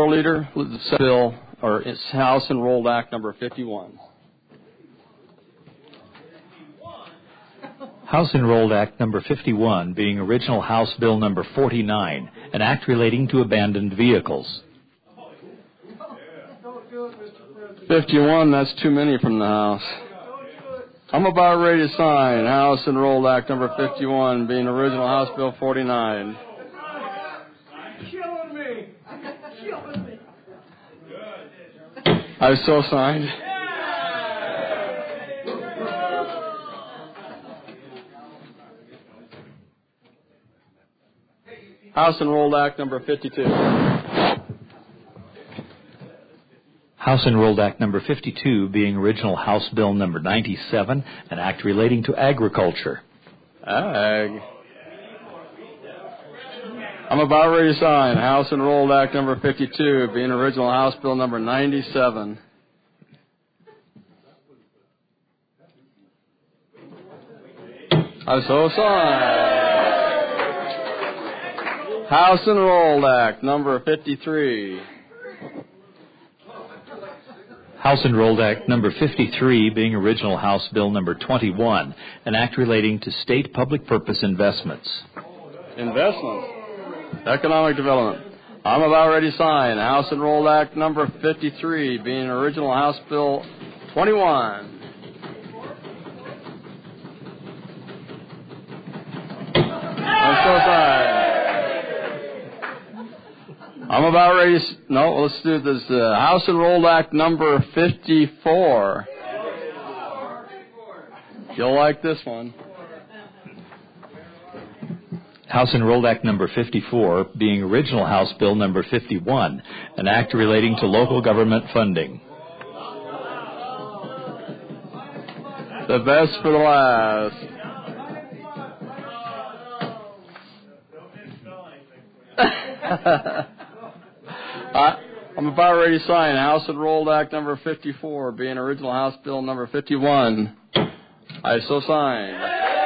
Floor Leader, bill, or it's House Enrolled Act number 51. House Enrolled Act number 51 being original House Bill number 49, an act relating to abandoned vehicles. 51, that's too many from the House. I'm about ready to sign House Enrolled Act number 51 being original House Bill 49. Killing me. I've so signed. House Enrolled Act number 52. House Enrolled Act number 52 being original House Bill number 97, an act relating to agriculture. Ag. I'm about ready to sign House Enrolled Act number 52 being original House Bill number 97. I so signed. House Enrolled Act number 53. House Enrolled Act number 53 being original House Bill number 21, an act relating to state public purpose investments. Investments. Economic development. I'm about ready to sign House Enrolled Act number 53 being original House Bill 21. I'm so sorry. I'm about ready to... No, let's do this. House Enrolled Act number 54. You'll like this one. House Enrolled Act number 54 being original House Bill number 51, an act relating to local government funding. The best for the last. I'm about ready to sign House Enrolled Act number 54 being original House Bill number 51. I so sign.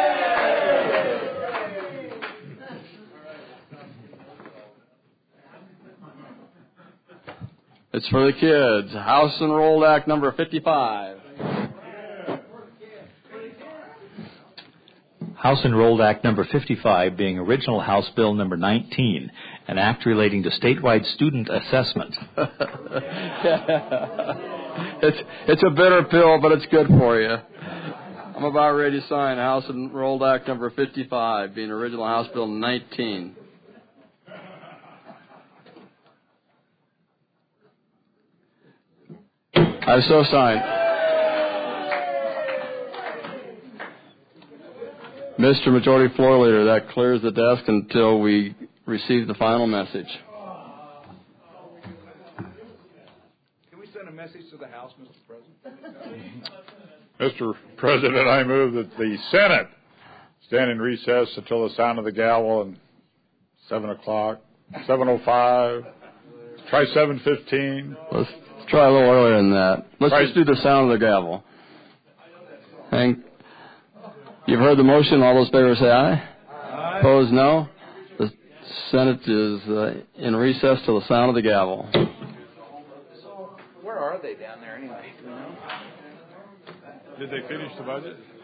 It's for the kids. House Enrolled Act number 55. House Enrolled Act number 55 being original House Bill number 19, an act relating to statewide student assessment. It's a bitter pill, but it's good for you. I'm about ready to sign House Enrolled Act number 55 being original House Bill 19. I so signed. Mr. Majority Floor Leader, that clears the desk until we receive the final message. Can we send a message to the House, Mr. President? Mr. President, I move that the Senate stand in recess until the sound of the gavel and 7 o'clock, 7:05, try 7:15. Let's try a little earlier than that. Let's just do the sound of the gavel. You've heard the motion. All those in favor say aye. Aye. Opposed, no. The Senate is in recess till the sound of the gavel. So, where are they down there anyway? Do you know? Did they finish the budget?